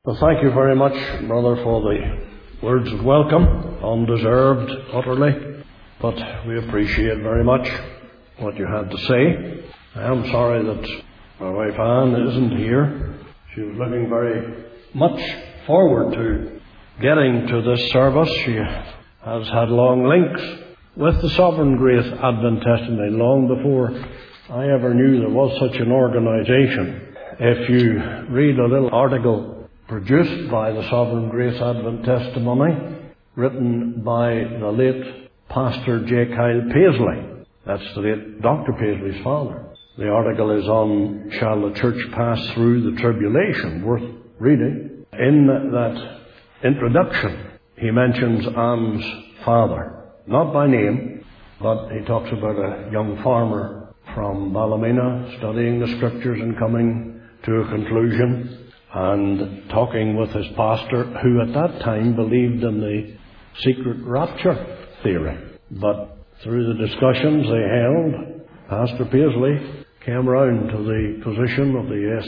Well, thank you very much, Brother, for the words of welcome, undeserved utterly, but we appreciate very much what you had to say. I am sorry that my wife Anne isn't here. She was looking very much forward to getting to this service. She has had long links with the Sovereign Grace Advent Testimony long before I ever knew there was such an organization. If you read a little article produced by the Sovereign Grace Advent Testimony, written by the late Pastor J. Kyle Paisley. That's the late Dr. Paisley's father. The article is on Shall the Church Pass Through the Tribulation? Worth reading. In that introduction, he mentions Anne's father. Not by name, but he talks about a young farmer from Ballymena studying the Scriptures and coming to a conclusion, and talking with his pastor, who at that time believed in the secret rapture theory. But through the discussions they held, Pastor Paisley came round to the position of the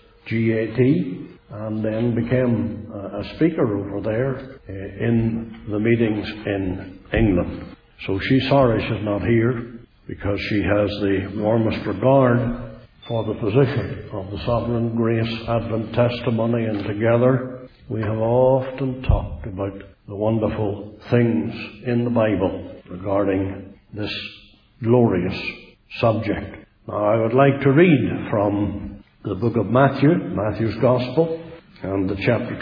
SGAT and then became a speaker over there in the meetings in England. So she's sorry she's not here, because she has the warmest regard for the position of the Sovereign Grace Advent Testimony, and together we have often talked about the wonderful things in the Bible regarding this glorious subject. Now, I would like to read from the book of Matthew, Matthew's Gospel, and the chapter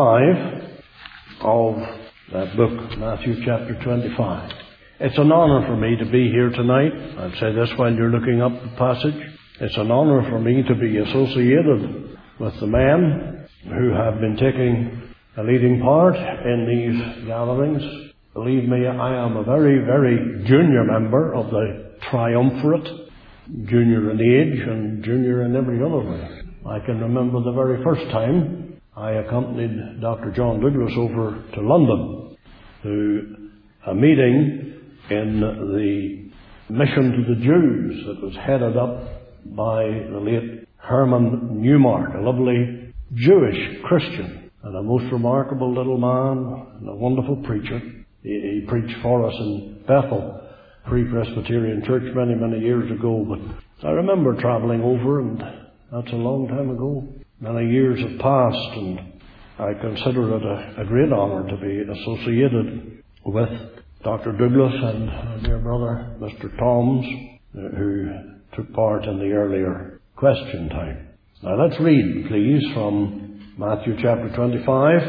25 of that book, Matthew chapter 25. It's an honour for me to be here tonight. I'd say this while you're looking up the passage. It's an honour for me to be associated with the men who have been taking a leading part in these gatherings. Believe me, I am a very, very junior member of the triumvirate, junior in age and junior in every other way. I can remember the very first time I accompanied Dr. John Douglas over to London to a meeting in the Mission to the Jews that was headed up by the late Herman Newmark, a lovely Jewish Christian and a most remarkable little man and a wonderful preacher. He preached for us in Bethel Pre-Presbyterian Church many, many years ago, but I remember travelling over, and that's a long time ago. Many years have passed, and I consider it a great honour to be associated with Dr. Douglas and our dear brother Mr. Toms, who took part in the earlier question time. Now let's read, please, from Matthew chapter 25.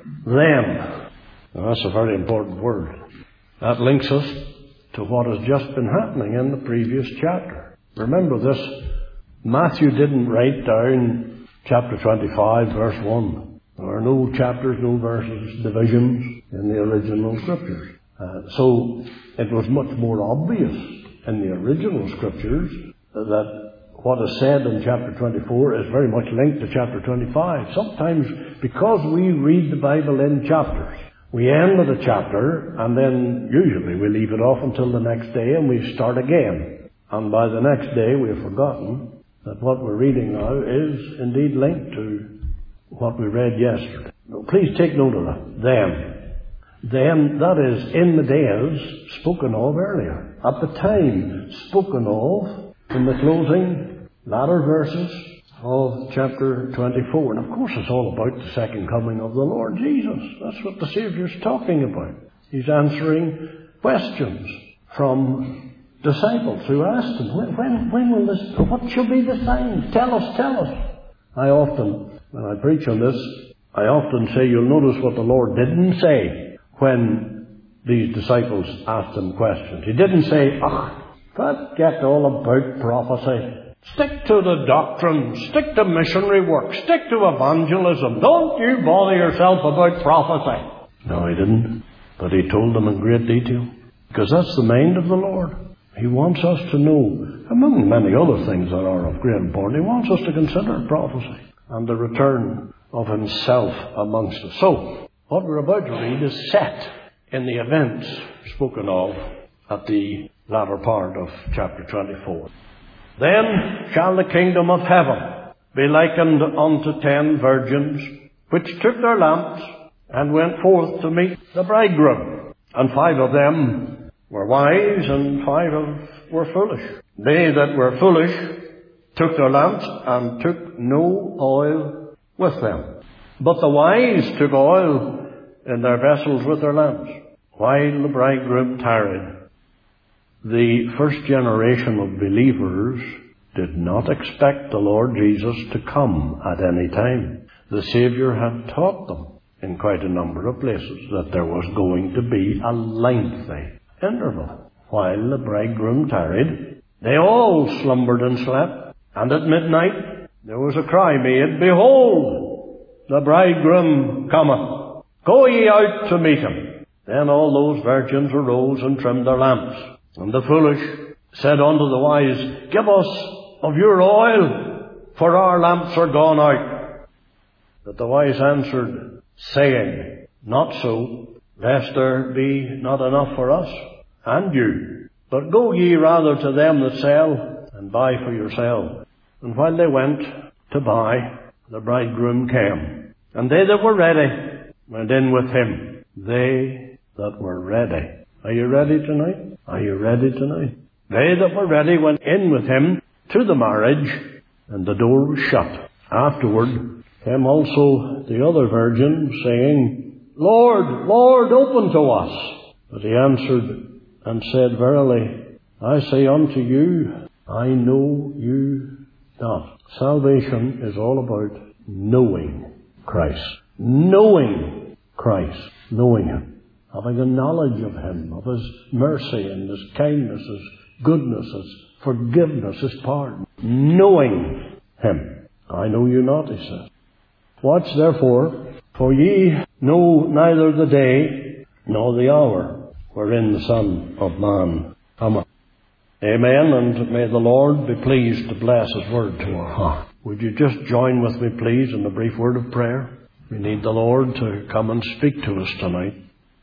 Then. Now that's a very important word. That links us to what has just been happening in the previous chapter. Remember this, Matthew didn't write down chapter 25, verse 1. There are no chapters, no verses, divisions in the original Scriptures. So it was much more obvious in the original Scriptures that what is said in chapter 24 is very much linked to chapter 25. Sometimes, because we read the Bible in chapters, we end with a chapter, and then usually we leave it off until the next day and we start again. And by the next day we have forgotten that what we're reading now is indeed linked to what we read yesterday. Please take note of that. Then, that is, in the days spoken of earlier. At the time spoken of in the closing latter verses of chapter 24. And of course it's all about the second coming of the Lord Jesus. That's what the Saviour's talking about. He's answering questions from disciples who asked him, when will this, what shall be the sign? Tell us. I often, when I preach on this, I often say, you'll notice what the Lord didn't say when these disciples asked him questions. He didn't say, forget all about prophecy. Stick to the doctrine. Stick to missionary work. Stick to evangelism. Don't you bother yourself about prophecy. No, he didn't. But he told them in great detail. Because that's the mind of the Lord. He wants us to know, among many other things that are of great importance, he wants us to consider prophecy and the return of himself amongst us. So, what we're about to read is set in the events spoken of at the latter part of chapter 24. Then shall the kingdom of heaven be likened unto 10 virgins, which took their lamps and went forth to meet the bridegroom. And 5 of them were wise, and 5 were foolish. They that were foolish took their lamps and took no oil with them. But the wise took oil in their vessels with their lamps, while the bridegroom tarried. The first generation of believers did not expect the Lord Jesus to come at any time. The Saviour had taught them in quite a number of places that there was going to be a lengthy interval. While the bridegroom tarried, they all slumbered and slept, and at midnight there was a cry made, Behold, the bridegroom cometh, go ye out to meet him. Then all those virgins arose and trimmed their lamps. And the foolish said unto the wise, Give us of your oil, for our lamps are gone out. But the wise answered, saying, Not so, lest there be not enough for us and you. But go ye rather to them that sell, and buy for yourselves. And while they went to buy, the bridegroom came. And they that were ready went in with him. They that were ready. Are you ready tonight? Are you ready tonight? They that were ready went in with him to the marriage, and the door was shut. Afterward came also the other virgin, saying, Lord, Lord, open to us. But he answered and said, Verily, I say unto you, I know you not. Salvation is all about knowing Christ. Knowing Christ. Knowing Him. Having a knowledge of Him, of His mercy and His kindness, His goodness, His forgiveness, His pardon. Knowing Him. I know you not, he says. Watch therefore, for ye know neither the day nor the hour wherein the Son of Man cometh. Amen, and may the Lord be pleased to bless His word to our heart. Would you just join with me, please, in a brief word of prayer? We need the Lord to come and speak to us tonight.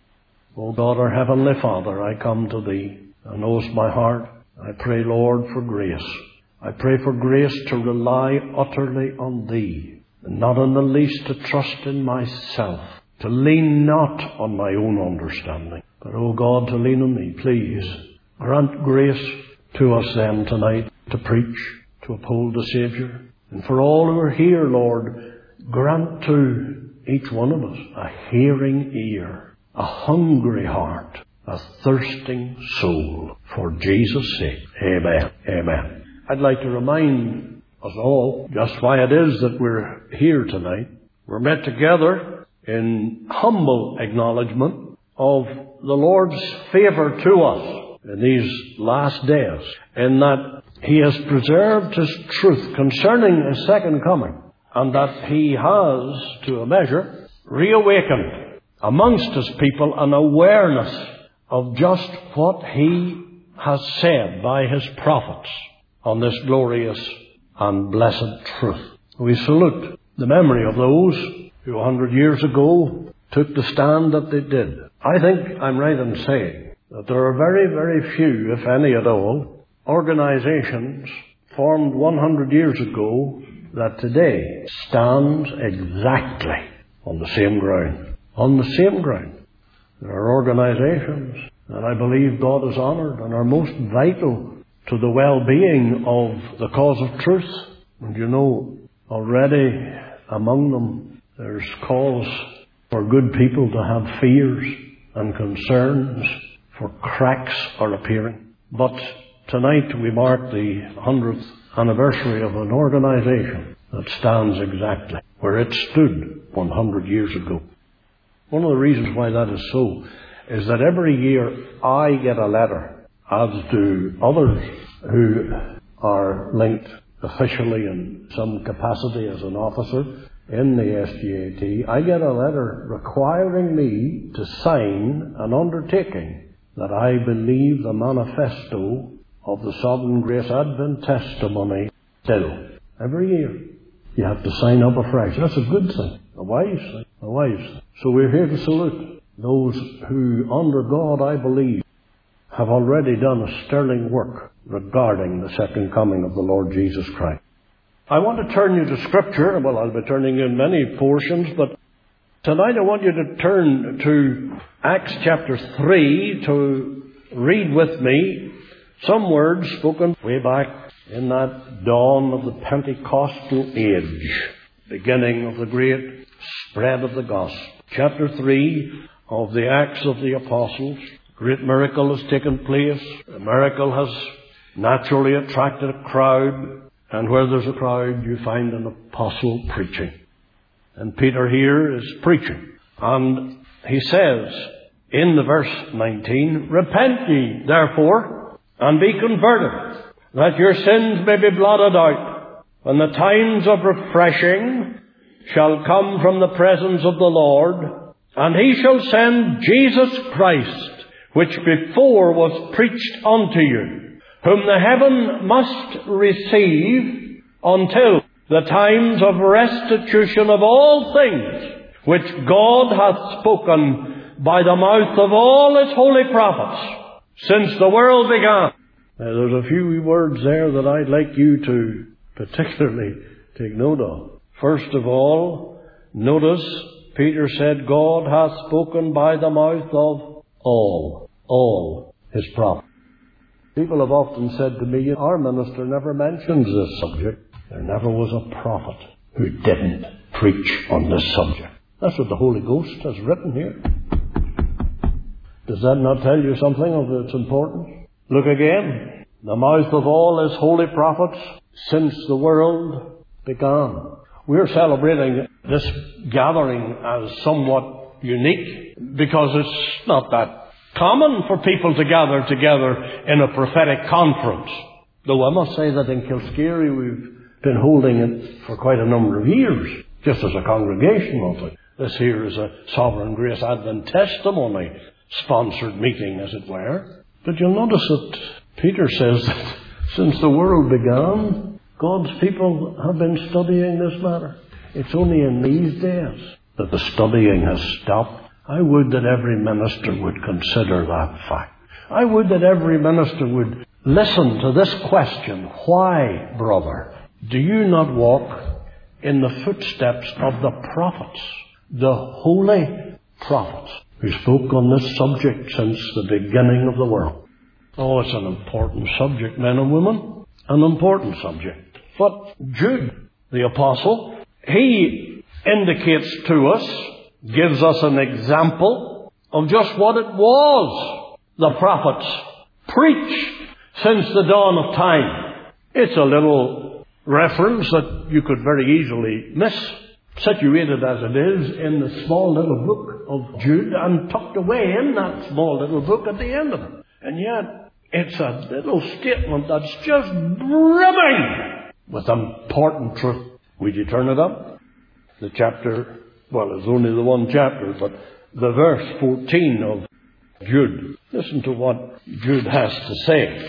O God, our Heavenly Father, I come to Thee. Thou knowest my heart. I pray, Lord, for grace. I pray for grace to rely utterly on Thee, and not in the least to trust in myself, to lean not on my own understanding, but, O God, to lean on Thee. Please grant grace to us then tonight to preach, to uphold the Saviour. And for all who are here, Lord, grant to each one of us a hearing ear, a hungry heart, a thirsting soul, for Jesus' sake. Amen. Amen. I'd like to remind us all just why it is that we're here tonight. We're met together in humble acknowledgement of the Lord's favour to us in these last days, in that He has preserved His truth concerning His second coming, and that He has, to a measure, reawakened amongst His people an awareness of just what He has said by His prophets on this glorious and blessed truth. We salute the memory of those who 100 years ago took the stand that they did. I think I'm right in saying that there are very, very few, if any at all, organizations formed 100 years ago that today stands exactly on the same ground. On the same ground. There are organizations that I believe God has honoured and are most vital to the well-being of the cause of truth. And you know, already among them there's cause for good people to have fears and concerns, for cracks are appearing. But tonight we mark the 100th anniversary of an organization that stands exactly where it stood 100 years ago. One of the reasons why that is so is that every year I get a letter, as do others who are linked officially in some capacity as an officer in the SGAT. I get a letter requiring me to sign an undertaking that I believe the manifesto of the Sovereign Grace Advent Testimony still. Every year you have to sign up afresh. That's a good thing, a wise thing, a wise thing. So we're here to salute those who, under God, I believe, have already done a sterling work regarding the second coming of the Lord Jesus Christ. I want to turn you to Scripture. Well, I'll be turning in many portions, but tonight I want you to turn to Acts chapter 3 to read with me some words spoken way back in that dawn of the Pentecostal age, beginning of the great spread of the gospel. Chapter 3 of the Acts of the Apostles. A great miracle has taken place. The miracle has naturally attracted a crowd, and where there's a crowd you find an apostle preaching. And Peter here is preaching. And he says in the verse 19, "Repent ye therefore, and be converted, that your sins may be blotted out, when the times of refreshing shall come from the presence of the Lord, and he shall send Jesus Christ, which before was preached unto you, whom the heaven must receive until the times of restitution of all things, which God hath spoken by the mouth of all his holy prophets, since the world began." Now, there's a few words there that I'd like you to particularly take note of. First of all, notice Peter said, God hath spoken by the mouth of all his prophets. People have often said to me, our minister never mentions this subject. There never was a prophet who didn't preach on this subject. That's what the Holy Ghost has written here. Does that not tell you something of its importance? Look again. The mouth of all his holy prophets since the world began. We're celebrating this gathering as somewhat unique because it's not that common for people to gather together in a prophetic conference. Though I must say that in Kilscary we've been holding it for quite a number of years, just as a congregational thing. This here is a Sovereign Grace Advent Testimony sponsored meeting, as it were. But you'll notice that Peter says that since the world began, God's people have been studying this matter. It's only in these days that the studying has stopped. I would that every minister would consider that fact. I would that every minister would listen to this question. Why, brother, do you not walk in the footsteps of the prophets, the holy prophets, who spoke on this subject since the beginning of the world? Oh, it's an important subject, men and women. An important subject. But Jude, the apostle, he indicates to us, gives us an example of just what it was the prophets preached since the dawn of time. It's a little reference that you could very easily miss, situated as it is in the small little book of Jude and tucked away in that small little book at the end of it. And yet, it's a little statement that's just brimming with important truth. Would you turn it up? The chapter, well, it's only the one chapter, but the verse 14 of Jude. Listen to what Jude has to say.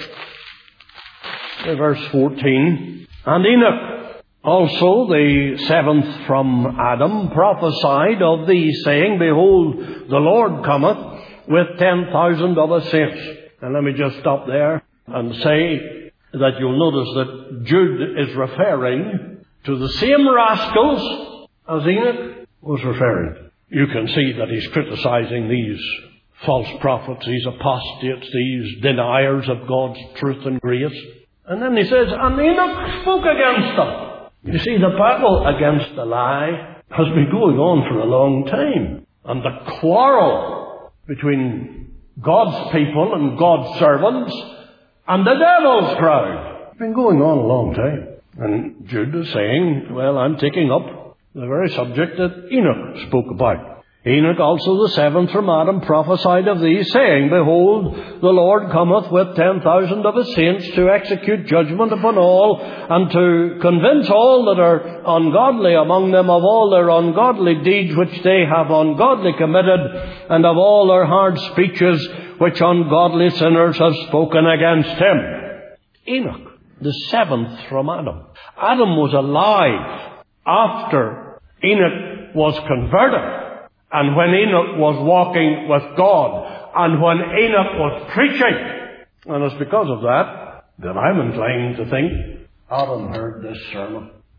Verse 14. "And Enoch, also the seventh from Adam, prophesied of thee, saying, Behold, the Lord cometh with 10,000 of his saints." And let me just stop there and say that you'll notice that Jude is referring to the same rascals as Enoch was referring to. You can see that he's criticizing these false prophets, these apostates, these deniers of God's truth and grace. And then he says, and Enoch spoke against them. You see, the battle against the lie has been going on for a long time. And the quarrel between God's people and God's servants and the devil's crowd has been going on a long time. And Jude is saying, well, I'm taking up the very subject that Enoch spoke about. Enoch also the seventh from Adam prophesied of thee, saying, Behold, the Lord cometh with 10,000 of his saints to execute judgment upon all, and to convince all that are ungodly among them of all their ungodly deeds which they have ungodly committed, and of all their hard speeches which ungodly sinners have spoken against him. Enoch, the seventh from Adam. Adam was alive after Enoch was converted. And when Enoch was walking with God, and when Enoch was preaching. And it's because of that I'm inclined to think Adam heard this sermon.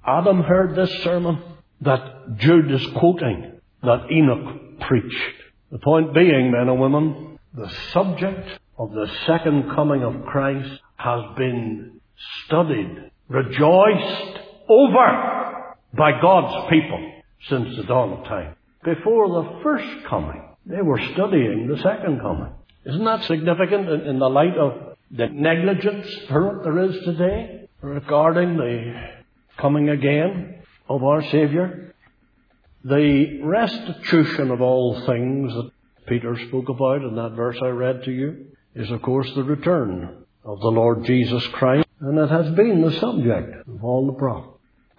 Adam heard this sermon that Jude is quoting, that Enoch preached. The point being, men and women, the subject of the second coming of Christ has been studied, rejoiced over by God's people since the dawn of time. Before the first coming, they were studying the second coming. Isn't that significant in the light of the negligent spirit there is today regarding the coming again of our Saviour? The restitution of all things that Peter spoke about in that verse I read to you is, of course, the return of the Lord Jesus Christ, and it has been the subject of all the prophets.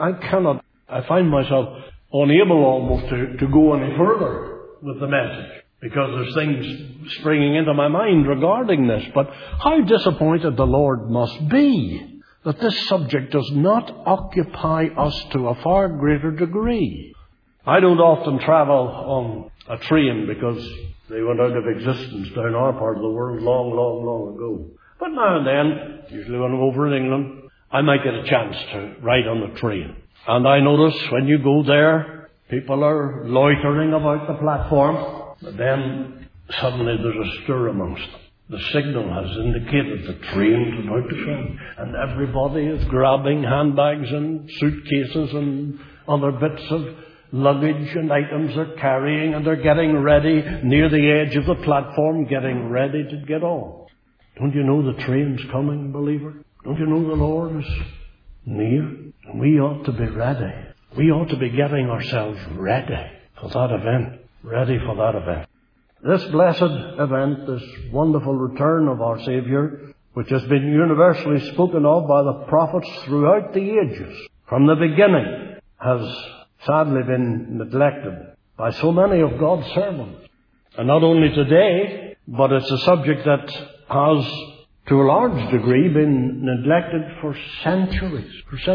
I find myself unable almost to go any further with the message, because there's things springing into my mind regarding this. But how disappointed the Lord must be that this subject does not occupy us to a far greater degree. I don't often travel on a train because they went out of existence down our part of the world long ago. But now and then, usually when I'm over in England, I might get a chance to ride on the train. And I notice when you go there, people are loitering about the platform. But then suddenly there's a stir amongst them. The signal has indicated the train's about to come. And everybody is grabbing handbags and suitcases and other bits of luggage and items they're carrying, and they're getting ready near the edge of the platform, getting ready to get on. Don't you know the train's coming, believer? Don't you know the Lord is near? And we ought to be ready. We ought to be getting ourselves ready for that event. Ready for that event. This blessed event, this wonderful return of our Saviour, which has been universally spoken of by the prophets throughout the ages, from the beginning, has sadly been neglected by so many of God's servants. And not only today, but it's a subject that has, to a large degree, been neglected for centuries.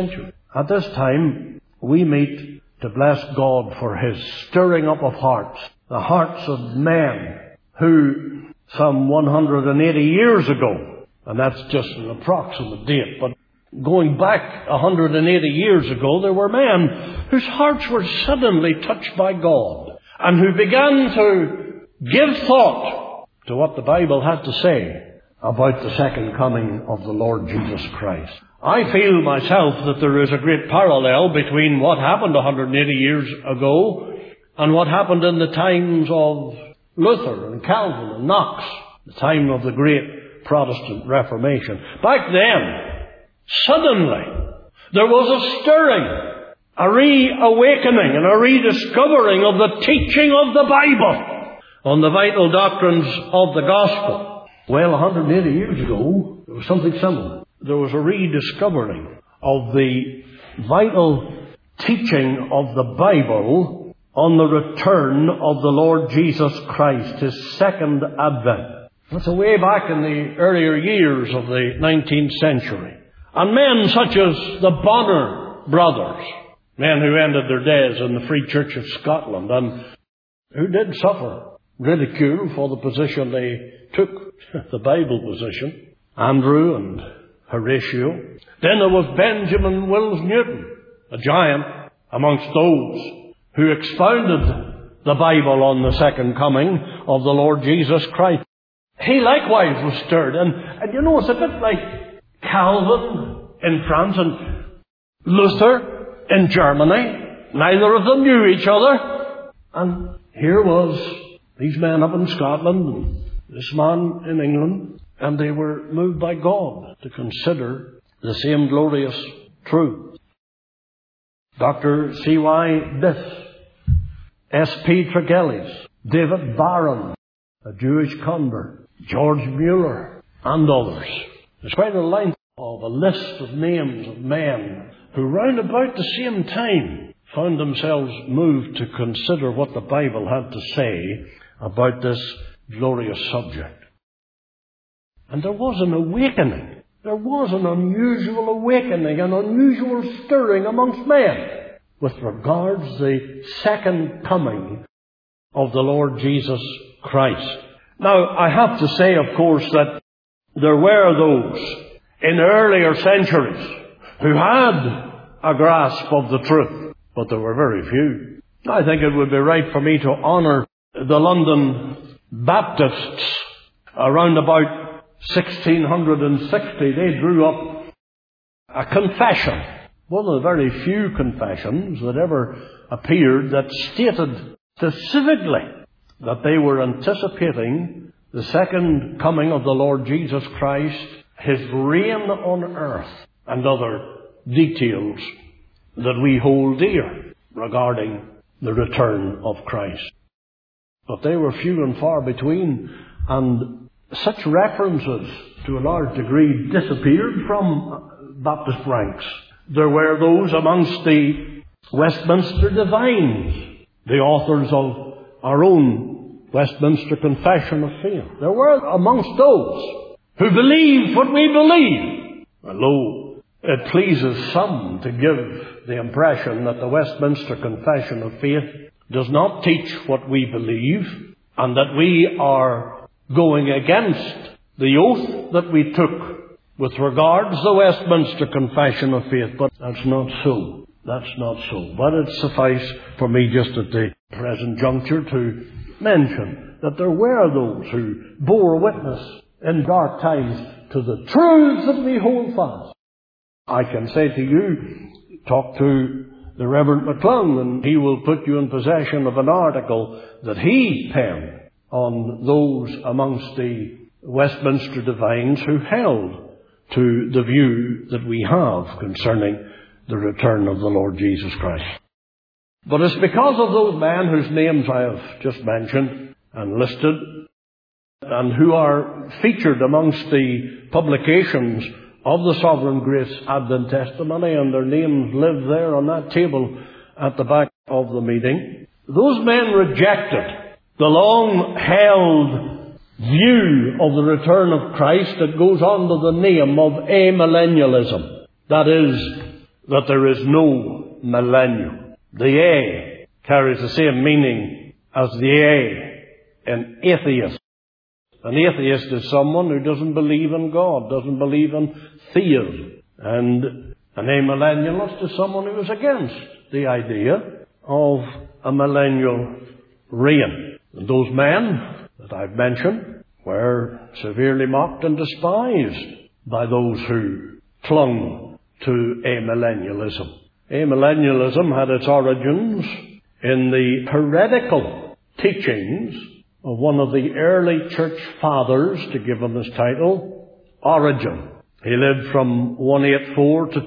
At this time, we meet to bless God for His stirring up of hearts, the hearts of men who, some 180 years ago, and that's just an approximate date, but going back 180 years ago, there were men whose hearts were suddenly touched by God, and who began to give thought to what the Bible had to say about the second coming of the Lord Jesus Christ. I feel myself that there is a great parallel between what happened 180 years ago and what happened in the times of Luther and Calvin and Knox, the time of the great Protestant Reformation. Back then, suddenly, there was a stirring, a reawakening and a rediscovering of the teaching of the Bible on the vital doctrines of the gospel. Well, 180 years ago, there was something similar. There was a rediscovering of the vital teaching of the Bible on the return of the Lord Jesus Christ, His second advent. That's way back in the earlier years of the 19th century. And men such as the Bonner brothers, men who ended their days in the Free Church of Scotland, and who did suffer ridicule for the position they took, the Bible position, Andrew and Horatio. Then there was Benjamin Wills Newton, a giant amongst those who expounded the Bible on the second coming of the Lord Jesus Christ. He likewise was stirred. And you know, it's a bit like Calvin in France and Luther in Germany. Neither of them knew each other. And here was these men up in Scotland and this man in England, and they were moved by God to consider the same glorious truth. Dr. C.Y. Biff, S.P. Tregelles, David Barron, a Jewish convert, George Mueller, and others. There's quite a length of a list of names of men who round about the same time found themselves moved to consider what the Bible had to say about this glorious subject. And there was an awakening. There was an unusual awakening, an unusual stirring amongst men with regards to the second coming of the Lord Jesus Christ. Now, I have to say, of course, that there were those in earlier centuries who had a grasp of the truth, but there were very few. I think it would be right for me to honour the London Baptists around about 1660. They drew up a confession, one of the very few confessions that ever appeared, that stated specifically that they were anticipating the second coming of the Lord Jesus Christ, His reign on earth, and other details that we hold dear regarding the return of Christ. But they were few and far between, and such references to a large degree disappeared from Baptist ranks. There were those amongst the Westminster Divines, the authors of our own Westminster Confession of Faith. There were amongst those who believed what we believe. And lo, it pleases some to give the impression that the Westminster Confession of Faith does not teach what we believe, and that we are going against the oath that we took with regards to the Westminster Confession of Faith. But that's not so. That's not so. But it suffice for me just at the present juncture to mention that there were those who bore witness in dark times to the truths that we hold fast. I can say to you, talk to the Reverend McClung, and he will put you in possession of an article that he penned on those amongst the Westminster Divines who held to the view that we have concerning the return of the Lord Jesus Christ. But it's because of those men whose names I have just mentioned and listed, and who are featured amongst the publications of the Sovereign Grace Advent Testimony, and their names live there on that table at the back of the meeting. Those men rejected the long-held view of the return of Christ that goes under the name of amillennialism. That is, that there is no millennium. The A carries the same meaning as the A in atheist. An atheist is someone who doesn't believe in God, doesn't believe in theism. And an amillennialist is someone who is against the idea of a millennial reign. And those men that I've mentioned were severely mocked and despised by those who clung to amillennialism. Amillennialism had its origins in the heretical teachings of one of the early church fathers, to give him his title, Origen. He lived from 184 to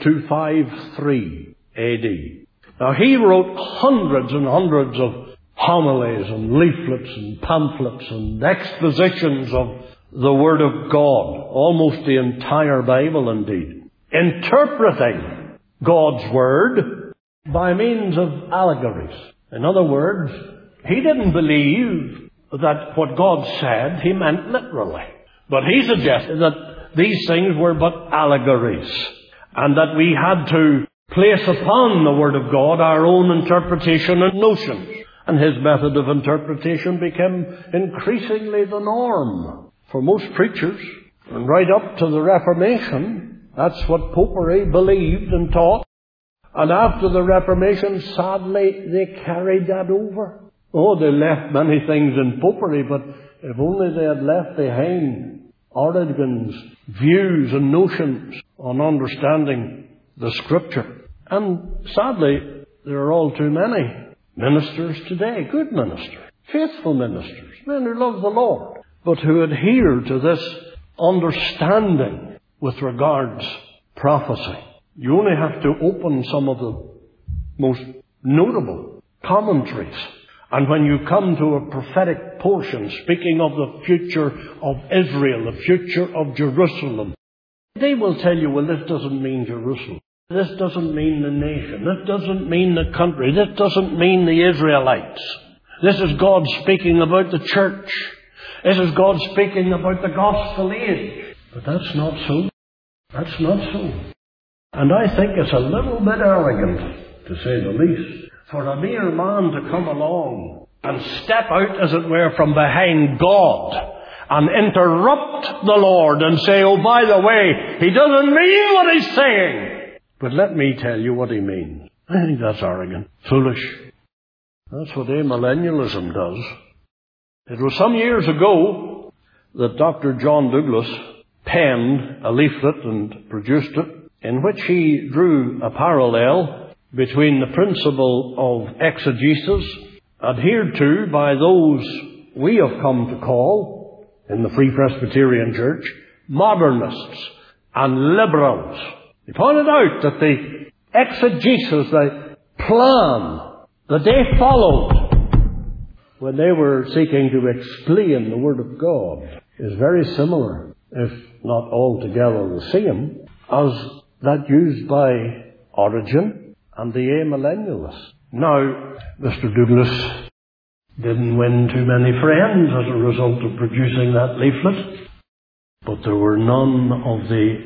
253 AD. Now, he wrote hundreds and hundreds of homilies and leaflets and pamphlets and expositions of the Word of God, almost the entire Bible indeed, interpreting God's Word by means of allegories. In other words, he didn't believe that what God said he meant literally. But he suggested that these things were but allegories, and that we had to place upon the Word of God our own interpretation and notions. And his method of interpretation became increasingly the norm for most preachers. And right up to the Reformation, that's what Popery believed and taught. And after the Reformation, sadly, they carried that over. Oh, they left many things in Popery, but if only they had left behind Origen's views and notions on understanding the Scripture. And sadly, there are all too many ministers today, good ministers, faithful ministers, men who love the Lord, but who adhere to this understanding with regards prophecy. You only have to open some of the most notable commentaries, and when you come to a prophetic portion speaking of the future of Israel, the future of Jerusalem, they will tell you, well, this doesn't mean Jerusalem. This doesn't mean the nation. This doesn't mean the country. This doesn't mean the Israelites. This is God speaking about the church. This is God speaking about the gospel age. But that's not so. That's not so. And I think it's a little bit arrogant, to say the least, for a mere man to come along and step out, as it were, from behind God and interrupt the Lord and say, oh, by the way, he doesn't mean what he's saying. But let me tell you what he means. I think that's arrogant, foolish. That's what amillennialism does. It was some years ago that Dr. John Douglas penned a leaflet and produced it, in which he drew a parallel between the principle of exegesis adhered to by those we have come to call, in the Free Presbyterian Church, modernists and liberals. He pointed out that the exegesis, the plan that they followed when they were seeking to explain the Word of God is very similar, if not altogether the same, as that used by Origen and the amillennialists. Now, Mr. Douglas didn't win too many friends as a result of producing that leaflet, but there were none of the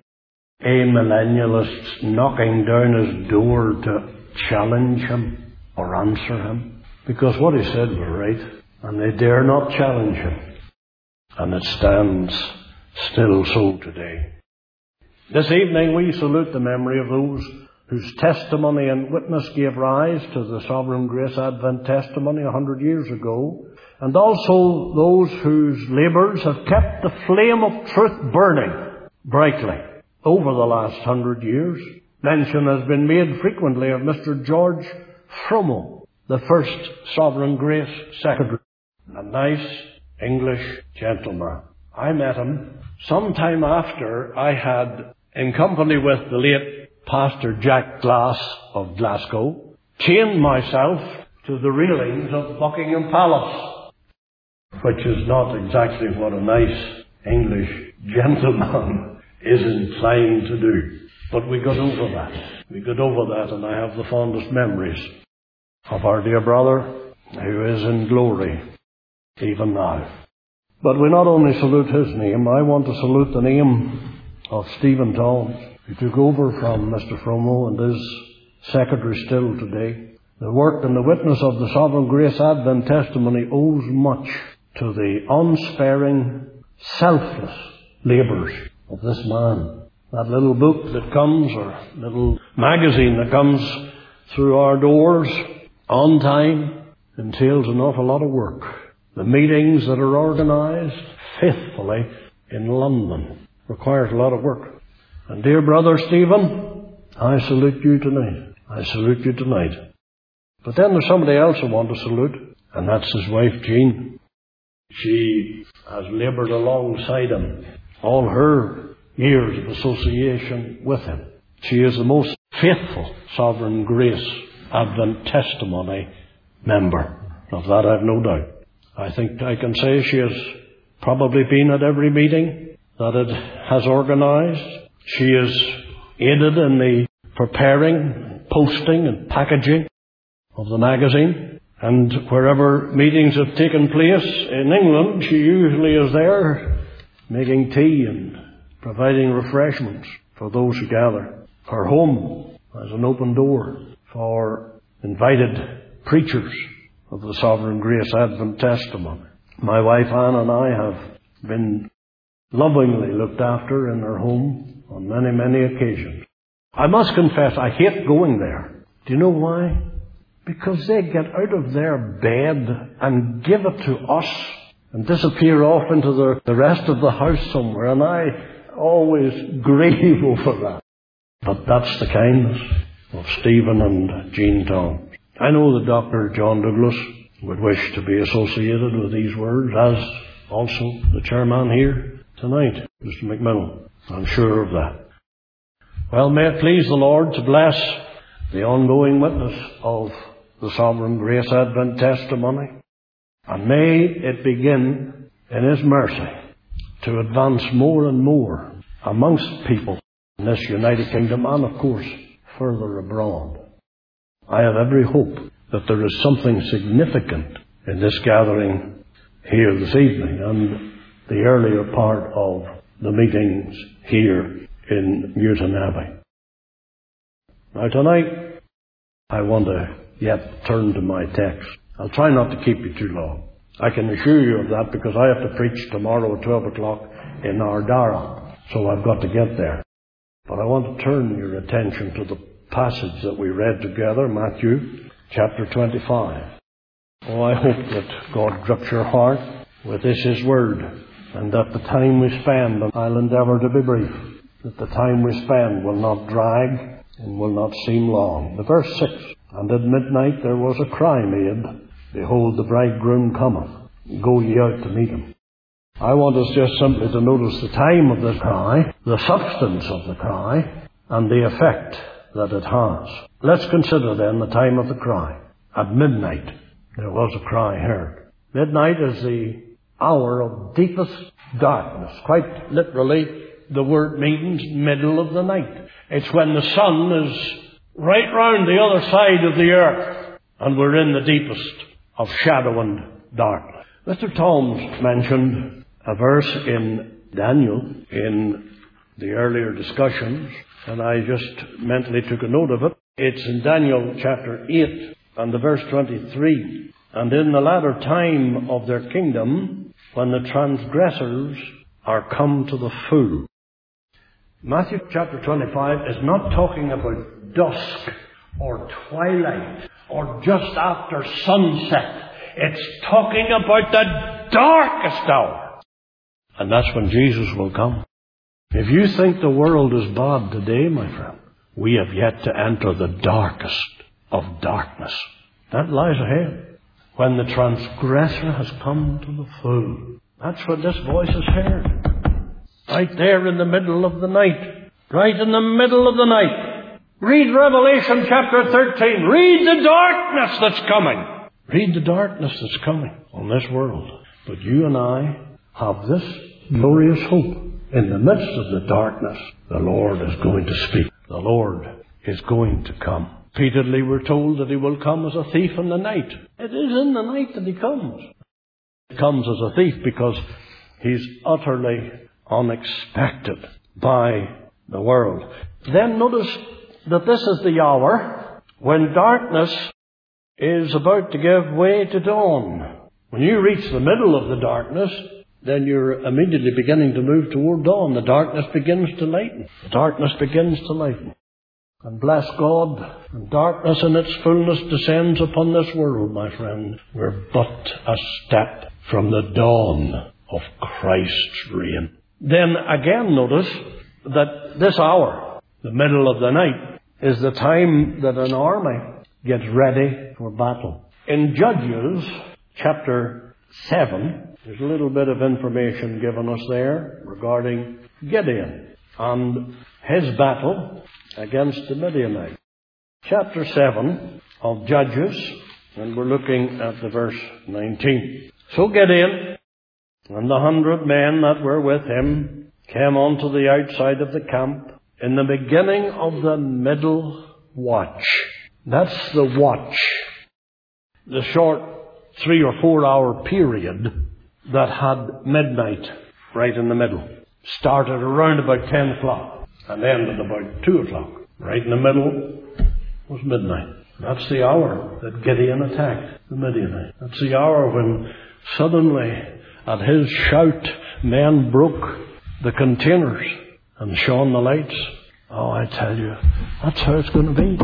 amillennialists knocking down his door to challenge him or answer him, because what he said was right, and they dare not challenge him. And it stands still so today. This evening we salute the memory of those whose testimony and witness gave rise to the Sovereign Grace Advent testimony 100 years ago, and also those whose labours have kept the flame of truth burning brightly over the last 100 years. Mention has been made frequently of Mr. George Frommo, the first Sovereign Grace Secretary, a nice English gentleman. I met him sometime after I had, in company with the late Pastor Jack Glass of Glasgow, chained myself to the railings of Buckingham Palace, which is not exactly what a nice English gentleman is inclined to do. But we got over that. We got over that, and I have the fondest memories of our dear brother, who is in glory even now. But we not only salute his name, I want to salute the name of Stephen Toms, who took over from Mr. Frommo and is secretary still today. The work and the witness of the Sovereign Grace Advent testimony owes much to the unsparing, selfless labours of this man. That little book that comes, or little magazine that comes through our doors on time, entails an awful lot of work. The meetings that are organised faithfully in London requires a lot of work. And dear brother Stephen, I salute you tonight. I salute you tonight. But then there's somebody else I want to salute, and that's his wife Jean. She has laboured alongside him all her years of association with him. She is the most faithful Sovereign Grace Advent testimony member. Of that I've no doubt. I think I can say she has probably been at every meeting that it has organised. She has aided in the preparing, posting and packaging of the magazine. And wherever meetings have taken place in England, she usually is there making tea and providing refreshments for those who gather. Her home has an open door for invited preachers of the Sovereign Grace Advent testimony. My wife Anne and I have been lovingly looked after in her home on many, many occasions. I must confess, I hate going there. Do you know why? Because they get out of their bed and give it to us and disappear off into the rest of the house somewhere, and I always grieve over that. But that's the kindness of Stephen and Jean Toms. I know that Dr. John Douglas would wish to be associated with these words, as also the chairman here tonight, Mr. McMillan. I'm sure of that. Well, may it please the Lord to bless the ongoing witness of the Sovereign Grace Advent testimony, and may it begin in His mercy to advance more and more amongst people in this United Kingdom and, of course, further abroad. I have every hope that there is something significant in this gathering here this evening and the earlier part of the meetings here in Newton Abbey. Now tonight, I want to yet turn to my text. I'll try not to keep you too long. I can assure you of that because I have to preach tomorrow at 12 o'clock in Ardara, so I've got to get there. But I want to turn your attention to the passage that we read together, Matthew chapter 25. Oh, I hope that God grips your heart with this His Word, and that the time we spend, and I'll endeavour to be brief, that the time we spend will not drag and will not seem long. The verse 6, and at midnight there was a cry made, Behold, the bridegroom cometh, go ye out to meet him. I want us just simply to notice the time of the cry, the substance of the cry, and the effect that it has. Let's consider then the time of the cry. At midnight there was a cry heard. Midnight is the hour of deepest darkness. Quite literally, the word means middle of the night. It's when the sun is right round the other side of the earth, and we're in the deepest of shadow and darkness. Mr. Toms mentioned a verse in Daniel in the earlier discussions, and I just mentally took a note of it. It's in Daniel chapter 8 and the verse 23. And in the latter time of their kingdom, when the transgressors are come to the full. Matthew chapter 25 is not talking about dusk or twilight or just after sunset. It's talking about the darkest hour. And that's when Jesus will come. If you think the world is bad today, my friend, we have yet to enter the darkest of darkness. That lies ahead. When the transgressor has come to the full. That's when this voice is heard. Right there in the middle of the night. Right in the middle of the night. Read Revelation chapter 13. Read the darkness that's coming. Read the darkness that's coming on this world. But you and I have this glorious hope. In the midst of the darkness, the Lord is going to speak. The Lord is going to come. Repeatedly we're told that He will come as a thief in the night. It is in the night that He comes. He comes as a thief because He's utterly unexpected by the world. Then notice that this is the hour when darkness is about to give way to dawn. When you reach the middle of the darkness, then you're immediately beginning to move toward dawn. The darkness begins to lighten. The darkness begins to lighten. And bless God, and darkness in its fullness descends upon this world, my friend. We're but a step from the dawn of Christ's reign. Then again notice that this hour, the middle of the night, is the time that an army gets ready for battle. In Judges chapter 7, there's a little bit of information given us there regarding Gideon and his battle against the Midianites. Chapter 7 of Judges, and we're looking at the verse 19. So Gideon and the 100 men that were with him came unto the outside of the camp in the beginning of the middle watch. That's the watch. The short 3 or 4 hour period that had midnight right in the middle. Started around about 10 o'clock and ended about 2 o'clock. Right in the middle was midnight. That's the hour that Gideon attacked the Midianites. That's the hour when suddenly, at his shout, men broke the containers and shone the lights. Oh, I tell you, that's how it's going to be.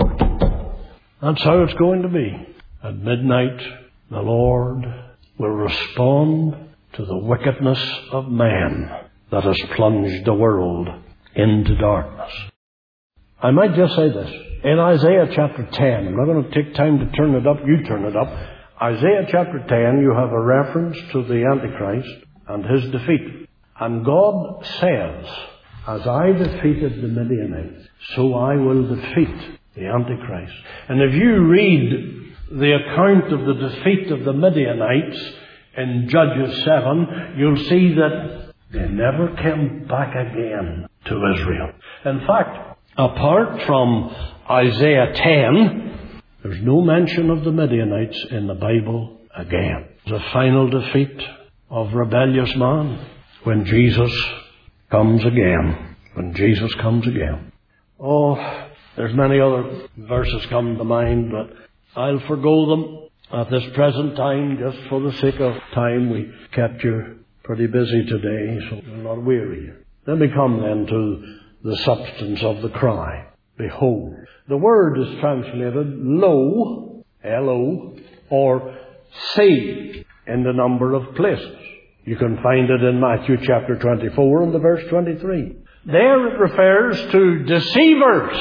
That's how it's going to be. At midnight, the Lord will respond to the wickedness of man that has plunged the world into darkness. I might just say this. In Isaiah chapter 10, I'm not going to take time to turn it up, you turn it up. Isaiah chapter 10, you have a reference to the Antichrist and his defeat. And God says, as I defeated the Midianites, so I will defeat the Antichrist. And if you read the account of the defeat of the Midianites in Judges 7, you'll see that they never came back again to Israel. In fact, apart from Isaiah 10, there's no mention of the Midianites in the Bible again. The final defeat of rebellious man when Jesus comes again. When Jesus comes again. Oh, there's many other verses come to mind, but I'll forgo them at this present time, just for the sake of time. We kept you pretty busy today, so we'll not weary you. Let me come then to the substance of the cry. behold. The word is translated lo, L-O, or see in the number of places. You can find it in Matthew chapter 24 and the verse 23. There it refers to deceivers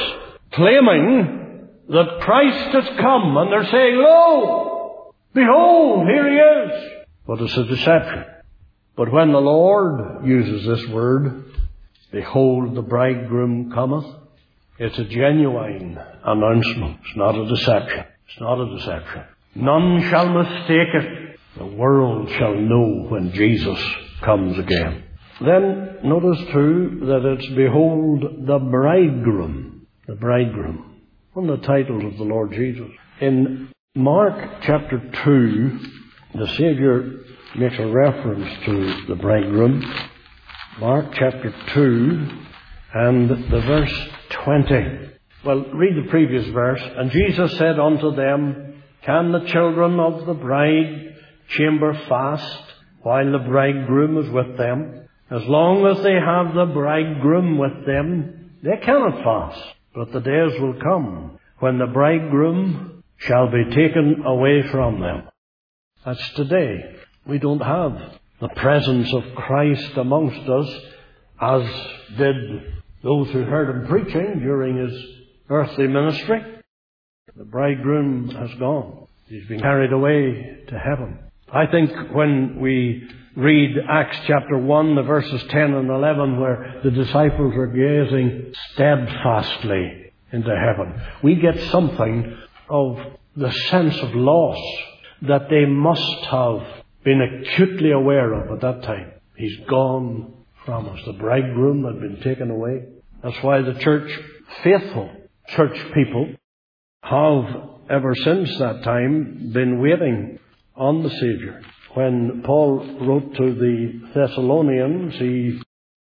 claiming that Christ has come, and they're saying, lo, behold, here he is. But it's a deception. But when the Lord uses this word, behold, the bridegroom cometh, it's a genuine announcement. It's not a deception. It's not a deception. None shall mistake it. The world shall know when Jesus comes again. Then notice too that it's behold the bridegroom. The bridegroom. One of the titles of the Lord Jesus. In Mark chapter 2, the Saviour makes a reference to the bridegroom. Mark chapter 2 and the verse 20. Well, read the previous verse. And Jesus said unto them, can the children of the bride chamber fast while the bridegroom is with them? As long as they have the bridegroom with them, they cannot fast. But the days will come when the bridegroom shall be taken away from them. That's today. We don't have the presence of Christ amongst us as did those who heard him preaching during his earthly ministry. The bridegroom has gone. He's been carried away to heaven. I think when we read Acts chapter 1, the verses 10 and 11, where the disciples are gazing steadfastly into heaven, we get something of the sense of loss that they must have been acutely aware of at that time. He's gone from us. The bridegroom had been taken away. That's why the church, faithful church people, have ever since that time been waiting on the Saviour. When Paul wrote to the Thessalonians, he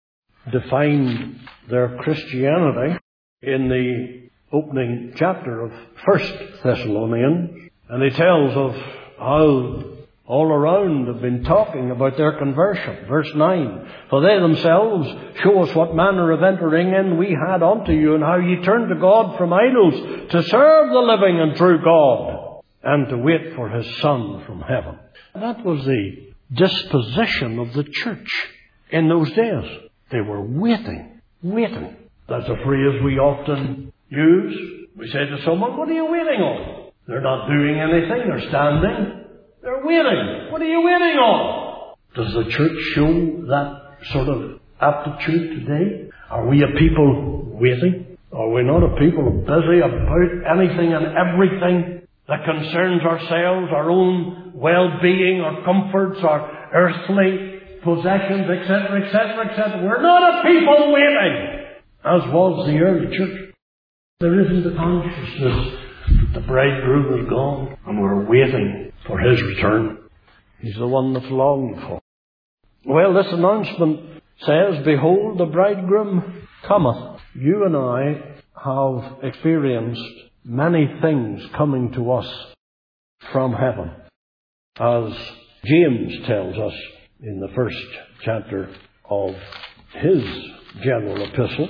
defined their Christianity in the opening chapter of 1 Thessalonians, and he tells of how all around have been talking about their conversion. Verse 9, for they themselves show us what manner of entering in we had unto you, and how ye turned to God from idols to serve the living and true God, and to wait for his Son from heaven. That was the disposition of the church in those days. They were waiting. That's a phrase we often use. We say to someone, what are you waiting on? They're not doing anything. They're standing. They're waiting. What are you waiting on? Does the church show that sort of aptitude today? Are we a people waiting? Are we not a people busy about anything and everything that concerns ourselves, our own well-being, our comforts, our earthly possessions, etc., etc., etc.? We're not a people waiting, as was the early church. There isn't the consciousness that the bridegroom is gone and we're waiting for his return. He's the one that's longed for. Well, this announcement says, behold, the bridegroom cometh. You and I have experienced many things coming to us from heaven. As James tells us in the first chapter of his general epistle,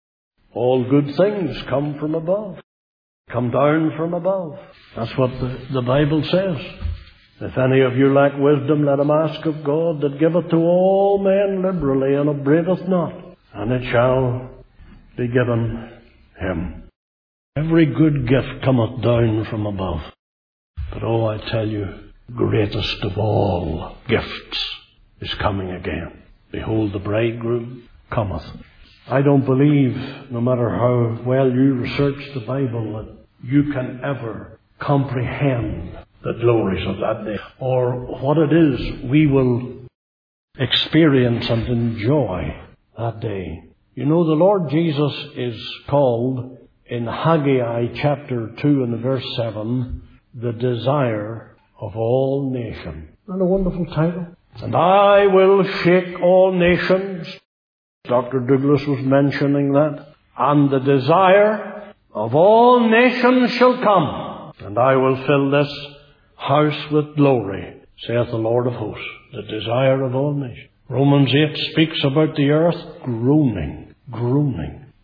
all good things come from above. Come down from above. That's what the Bible says. If any of you lack wisdom, let him ask of God, that giveth to all men liberally, and upbraideth not, and it shall be given him. Every good gift cometh down from above. But oh, I tell you, greatest of all gifts is coming again. Behold, the bridegroom cometh. I don't believe, no matter how well you research the Bible, that you can ever comprehend the glories of that day, or what it is we will experience and enjoy that day. You know, the Lord Jesus is called in Haggai chapter 2 and verse 7, the desire of all nations. Isn't that a wonderful title? And I will shake all nations. Dr. Douglas was mentioning that. And the desire of all nations shall come, and I will fill this house with glory, saith the Lord of hosts. The desire of all nations. Romans 8 speaks about the earth groaning.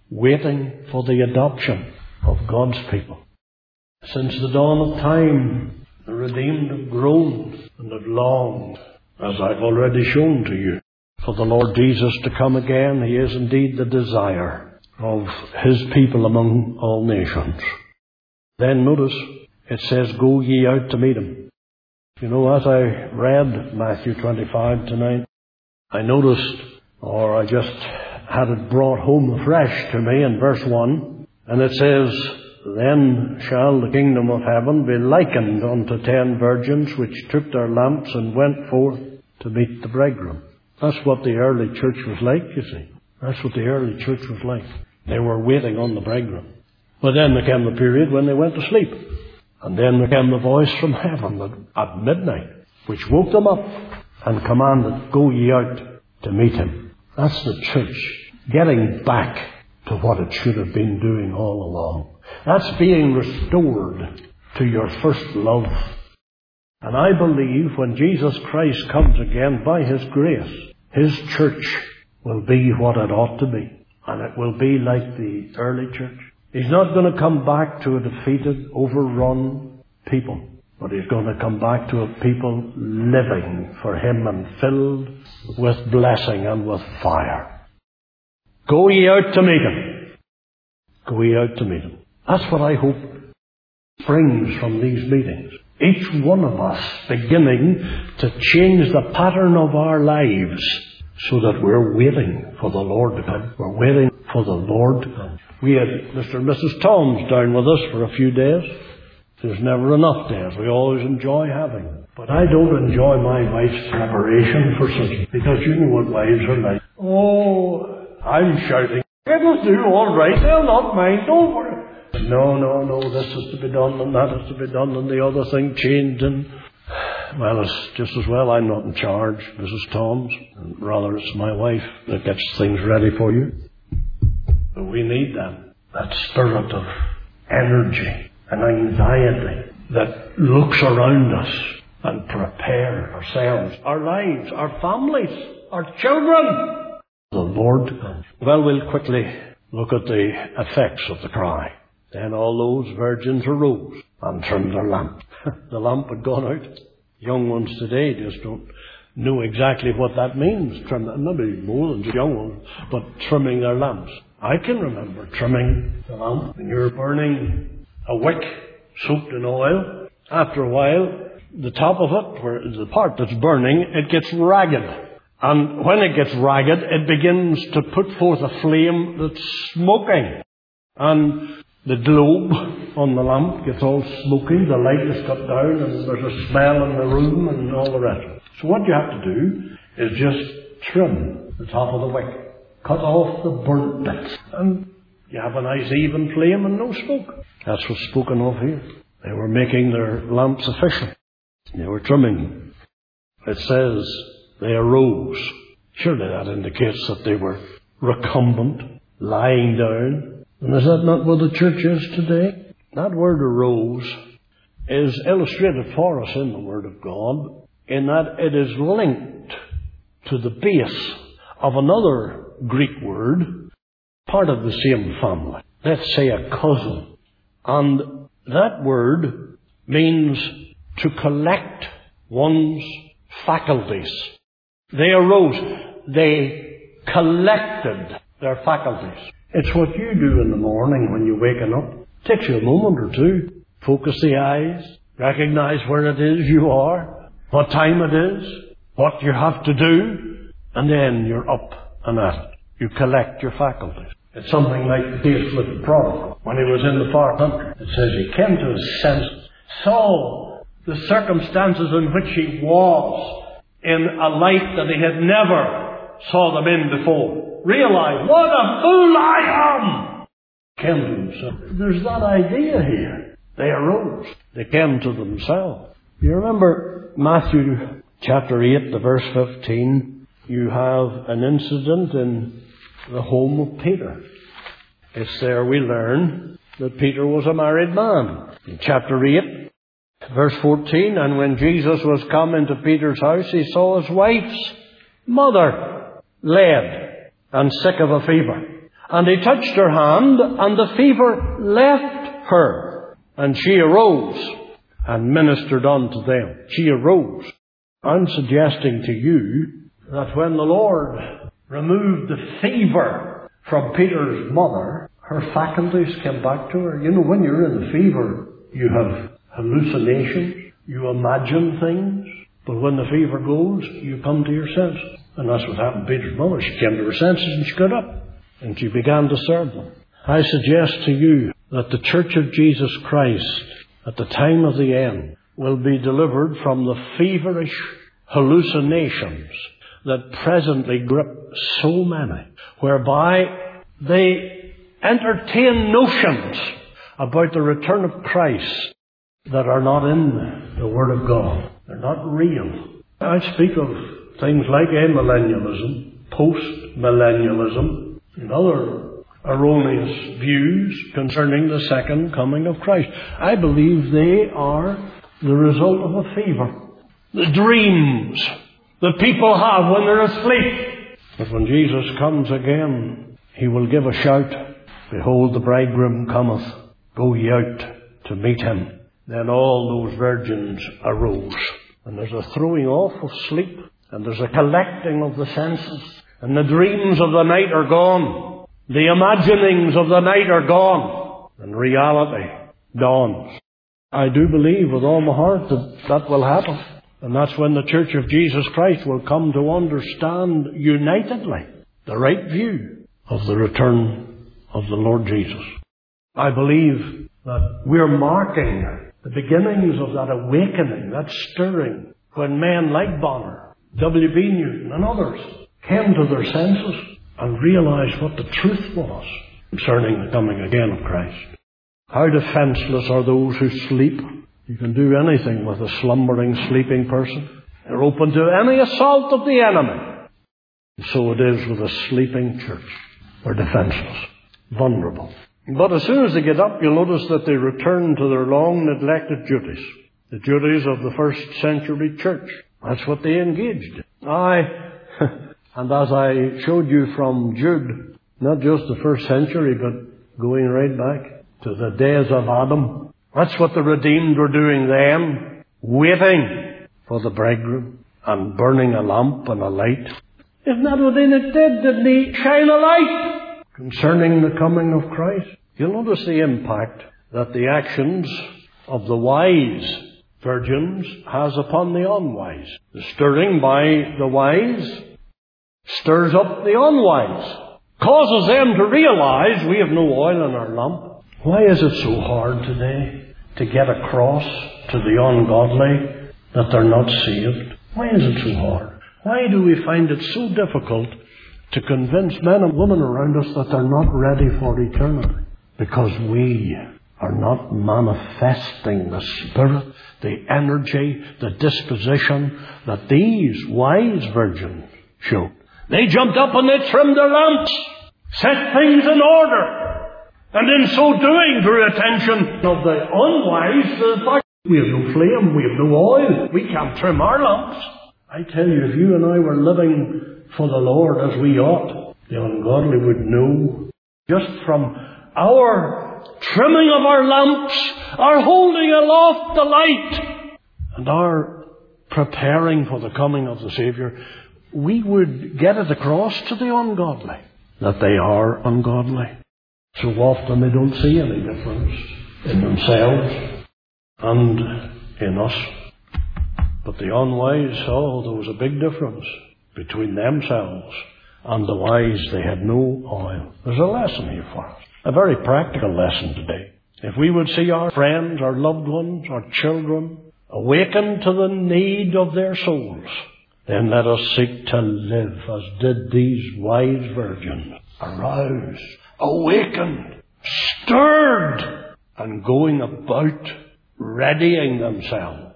waiting for the adoption of God's people. Since the dawn of time, the redeemed have groaned and have longed, as I've already shown to you, for the Lord Jesus to come again. He is indeed the desire of His people among all nations. Then notice, it says, go ye out to meet Him. You know, as I read Matthew 25 tonight, I noticed, or I just had it brought home afresh to me in verse 1, and it says, then shall the kingdom of heaven be likened unto 10 virgins which took their lamps and went forth to meet the bridegroom. That's what the early church was like, you see. That's what the early church was like. They were waiting on the bridegroom. But then there came the period when they went to sleep. And then there came the voice from heaven at midnight, which woke them up and commanded, go ye out to meet Him. That's the church getting back to what it should have been doing all along. That's being restored to your first love. And I believe when Jesus Christ comes again, by His grace, His church will be what it ought to be. And it will be like the early church. He's not going to come back to a defeated, overrun people. But He's going to come back to a people living for Him and filled with blessing and with fire. Go ye out to meet Him. Go ye out to meet Him. That's what I hope springs from these meetings. Each one of us beginning to change the pattern of our lives so that we're waiting for the Lord to come. We're waiting for the Lord to come. We had Mr. and Mrs. Toms down with us for a few days. There's never enough days. We always enjoy having them. But I don't enjoy my wife's preparation for such, because you know what wives are like. Oh, I'm shouting, it'll do all right, they'll not mind, don't worry. No, this is to be done and that is to be done and the other thing changed, and well, it's just as well I'm not in charge, Mrs. Toms, and rather it's my wife that gets things ready for you. But we need that spirit of energy and anxiety that looks around us and prepare ourselves, our lives, our families, our children. The Lord comes. Well, we'll quickly look at the effects of the cry. Then all those virgins arose and trimmed their lamp. The lamp had gone out. Young ones today just don't know exactly what that means. Maybe more than just young ones, but trimming their lamps. I can remember trimming the lamp when you're burning a wick soaked in oil. After a while, the top of it, where the part that's burning, it gets ragged. And when it gets ragged, it begins to put forth a flame that's smoking. And the globe on the lamp gets all smoky, the light is cut down, and there's a smell in the room and all the rest of it. So what you have to do is just trim the top of the wick. Cut off the burnt bits. And you have a nice even flame and no smoke. That's what's spoken of here. They were making their lamps efficient. They were trimming. It says they arose. Surely that indicates that they were recumbent, lying down. And is that not what the church is today? That word arose is illustrated for us in the Word of God in that it is linked to the base of another Greek word, part of the same family. Let's say a cousin. And that word means to collect one's faculties. They arose. They collected their faculties. It's what you do in the morning when you're waking up. It takes you a moment or two. Focus the eyes. Recognize where it is you are. What time it is. What you have to do. And then you're up and at it. You collect your faculties. It's something like the case with the prodigal. When he was in the far country, it says he came to his senses, saw the circumstances in which he was in a light that he had never saw them in before. Realized, what a fool I am! Came to himself. There's that idea here. They arose. They came to themselves. You remember Matthew chapter 8, the verse 15, you have an incident in the home of Peter. It's there we learn that Peter was a married man. In chapter 8, verse 14, and when Jesus was come into Peter's house, he saw his wife's mother laid and sick of a fever. And he touched her hand, and the fever left her. And she arose and ministered unto them. She arose. I'm suggesting to you that when the Lord removed the fever from Peter's mother, her faculties came back to her. You know, when you're in the fever, you have hallucinations, you imagine things, but when the fever goes, you come to your senses. And that's what happened to Peter's mother. She came to her senses and she got up, and she began to serve them. I suggest to you that the Church of Jesus Christ, at the time of the end, will be delivered from the feverish hallucinations that presently grip so many, whereby they entertain notions about the return of Christ that are not in the Word of God. They're not real. I speak of things like amillennialism, post-millennialism, and other erroneous views concerning the second coming of Christ. I believe they are the result of a fever. The dreams that people have when they're asleep. But when Jesus comes again, he will give a shout, "Behold, the bridegroom cometh, go ye out to meet him." Then all those virgins arose. And there's a throwing off of sleep, and there's a collecting of the senses, and the dreams of the night are gone. The imaginings of the night are gone, and reality dawns. I do believe with all my heart that that will happen. And that's when the Church of Jesus Christ will come to understand unitedly the right view of the return of the Lord Jesus. I believe that we're marking the beginnings of that awakening, that stirring, when men like Bonner, W.B. Newton and others came to their senses and realized what the truth was concerning the coming again of Christ. How defenseless are those who sleep. You can do anything with a slumbering, sleeping person. They're open to any assault of the enemy. And so it is with a sleeping church. They're defenseless, vulnerable. But as soon as they get up, you'll notice that they return to their long neglected duties. The duties of the first century church. That's what they engaged in. And as I showed you from Jude, not just the first century, but going right back to the days of Adam. That's what the redeemed were doing then, waiting for the bridegroom and burning a lamp and a light. Isn't that what Enoch did? Didn't he shine a light concerning the coming of Christ? You'll notice the impact that the actions of the wise virgins has upon the unwise. The stirring by the wise stirs up the unwise, causes them to realize we have no oil in our lamp. Why is it so hard today to get across to the ungodly that they're not saved? Why is it so hard? Why do we find it so difficult to convince men and women around us that they're not ready for eternity? Because we are not manifesting the spirit, the energy, the disposition that these wise virgins showed. They jumped up and they trimmed their lamps, set things in order, and in so doing drew attention of the unwise to the fact we have no flame, we have no oil, we can't trim our lamps. I tell you, if you and I were living for the Lord as we ought, the ungodly would know just from our trimming of our lamps, our holding aloft the light, and our preparing for the coming of the Saviour, we would get it across to the ungodly that they are ungodly. So often they don't see any difference in themselves and in us. But the unwise saw there was a big difference between themselves and the wise. They had no oil. There's a lesson here for us. A very practical lesson today. If we would see our friends, our loved ones, our children awaken to the need of their souls, then let us seek to live as did these wise virgins. Aroused, awakened, stirred, and going about readying themselves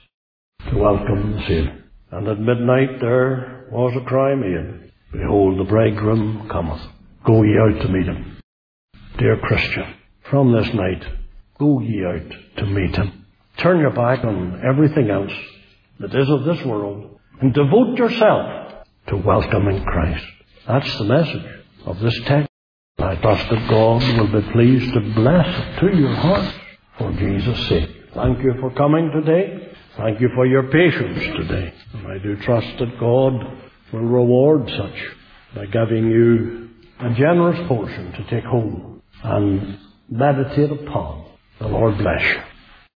to welcome the Saviour. And at midnight there was a cry made, "Behold, the bridegroom cometh. Go ye out to meet him." Dear Christian, from this night, go ye out to meet him. Turn your back on everything else that is of this world and devote yourself to welcoming Christ. That's the message of this text. I trust that God will be pleased to bless it to your heart for Jesus' sake. Thank you for coming today. Thank you for your patience today. And I do trust that God will reward such by giving you a generous portion to take home and meditate upon. The Lord bless you.